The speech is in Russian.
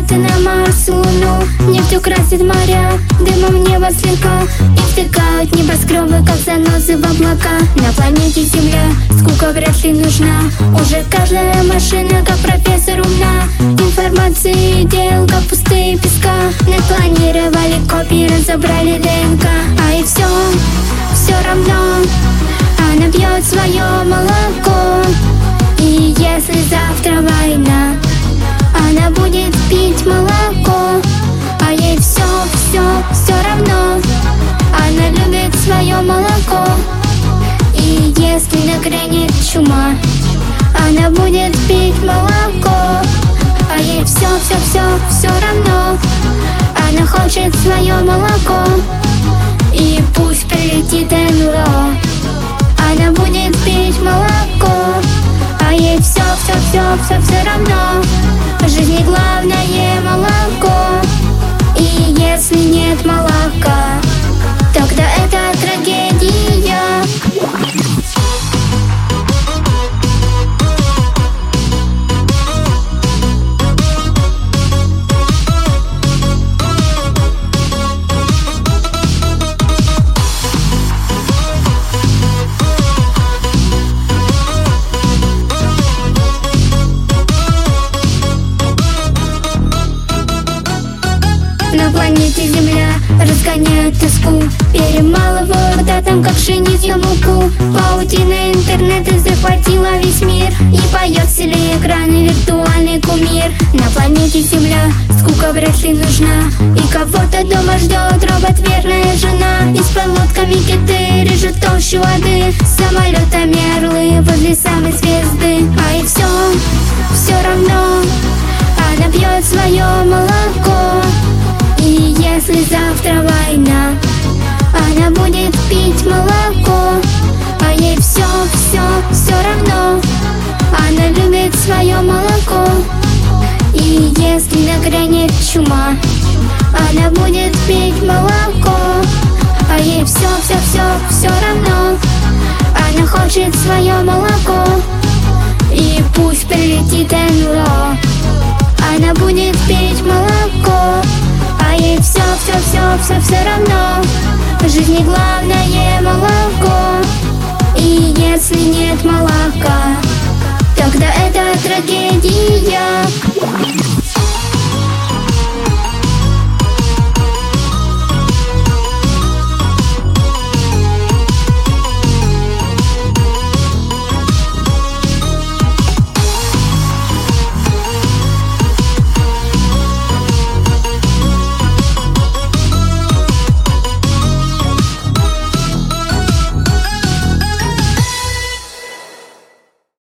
полеты на Марс, Луну. Нефть украсит моря, дымом небо слегка. И втыкают небоскребы, как занозы в облака. На планете Земля скука вряд ли нужна. Уже каждая машина, как профессор, умна. Информации дел, как пустые песка. Напланировали копии, разобрали ДНК. А и все равно она пьет свое молоко. И если завтра война, она будет пить молоко. А ей все равно, она любит свое молоко. И если нагрянет чума, она будет пить молоко. А ей все равно, она хочет свое молоко. И пусть прилетит НЛО, она будет пить молоко. А ей все равно, в жизни главное молоко. И если нет молока, тогда это трагедия. На планете Земля разгоняют тоску, перемалывают атом, как пшеничную муку. Паутина интернета захватила весь мир, и поет в селе экраны виртуальный кумир. На планете Земля скука вряд ли нужна, и кого-то дома ждет робот-верная жена. И с подлодками киты режут толщу воды, с самолетами орлы возле самой звезды. А и все равно, она пьет свое молоко. И если завтра война, она будет пить молоко. А ей все равно, она любит свое молоко. И если нагрянет чума, она будет пить молоко. А ей все равно, она хочет свое молоко. И пусть прилетит НЛО, она будет пить молоко. А ей все равно, в жизни главное молоко.